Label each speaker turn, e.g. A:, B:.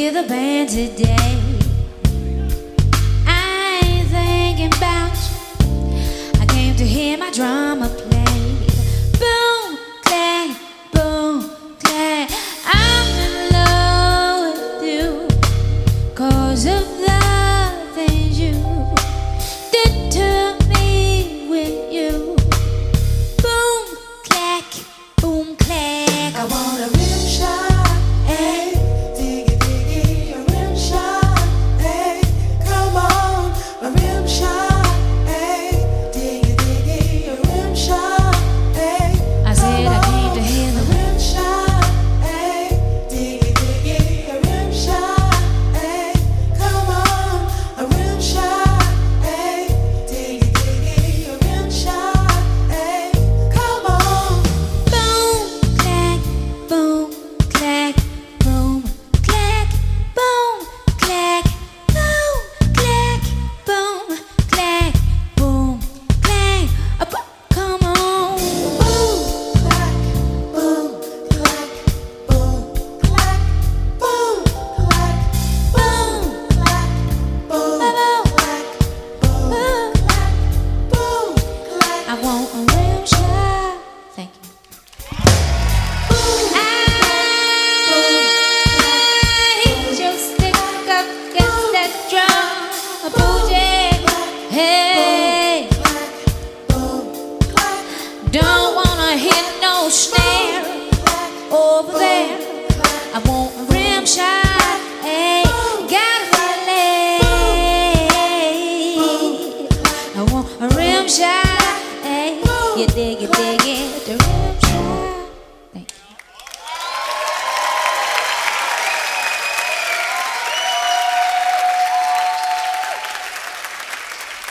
A: hear the band today. I ain't thinking about you. I came to hear my drummer play. Boom, clack, boom, clack. I'm in love with you 'cause of the things you did to me with you. Boom, clack, boom, clack. I want a rim shot, hey. Diggy, diggy, a rim shot, hey. Come on, a rim shot, hey. Diggy, diggy, a rim shot, hey. I said I came to hear the rim shot, hey. Diggy, diggy, a rim shot, hey. Come on, a rim shot, hey. Diggy, diggy, a rim shot, hey. Come on. Boom, clack, boom, clack, boom, clack, boom, clack, boom, clack, boom, clack, boom, clack. Come on. Boom, clack, boom, clack, boom, clack, boom, clack, boom, clack, boom, clack, boom, clack, boom, clack. I want a rim shot. Thank you. I hit your stick up against that drum, bougie. Hey, don't wanna hit no snare over there. I want a rim shot. Hey, got a feeling. I want a rim shot. Hey, you dig it, the rim